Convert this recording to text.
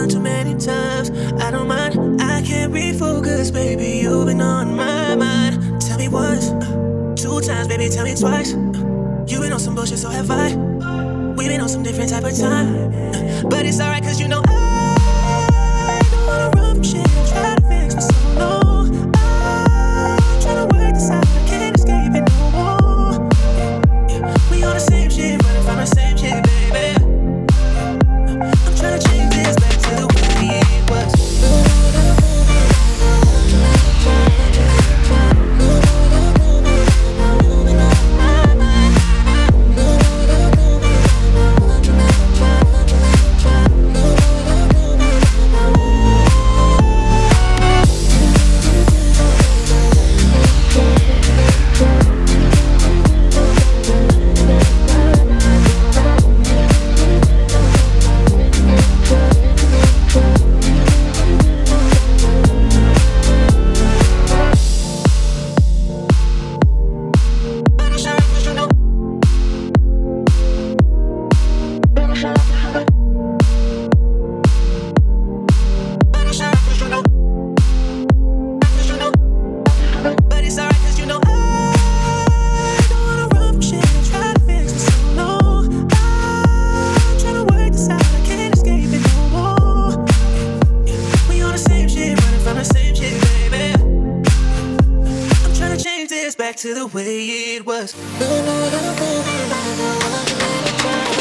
one too many times. I don't mind, I can't refocus, baby. You've been on my mind. Tell me once, two times, baby, tell me twice. You been on some bullshit, so have I. We been on some different type of time. But it's alright, cause you know I don't wanna run from shit. I try to fix for so long. I'm tryna work this out, I can't escape it no more. We on the same shit, running from the same shit, baby. I'm tryna change this back to the way it was. Back to the way it was.